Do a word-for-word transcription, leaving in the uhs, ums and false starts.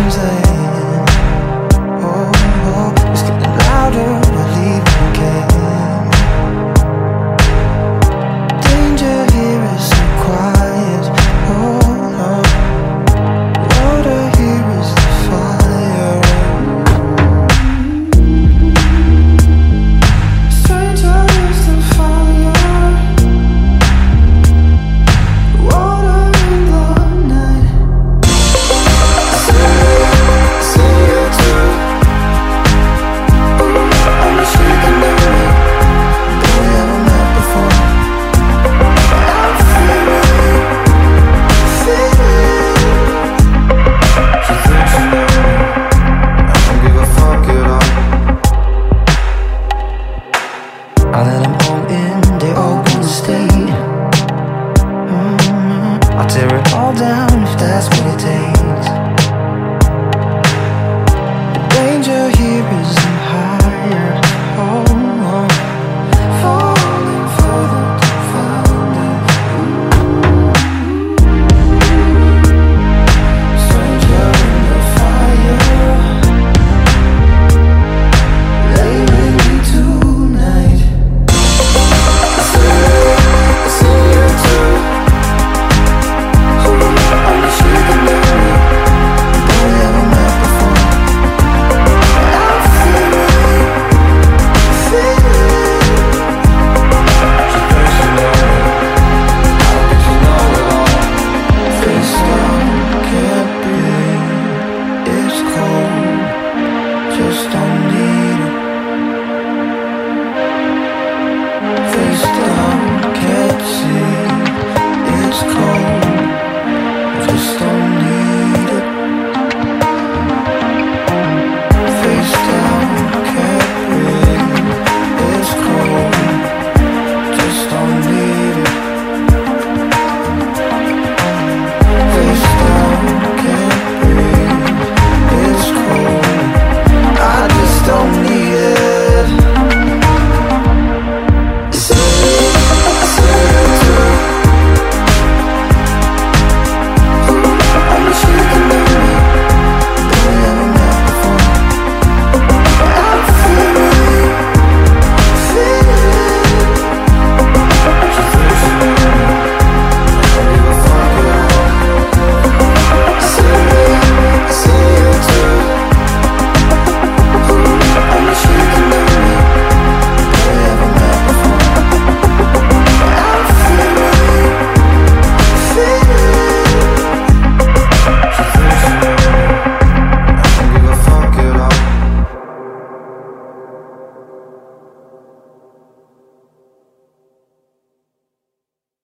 saying, oh, oh, it's getting louder, believe me again. Danger here is so quiet, oh no. Water here is the fire. Stranger is the fire. Water in the night. See you too. I'm just shaking up me. Though we haven't met before. I'm feeling, feeling. She thinks she knows me. I don't give a fuck at all. I let them all in, they all gonna stay. mm I'll tear it all down if that's what it takes.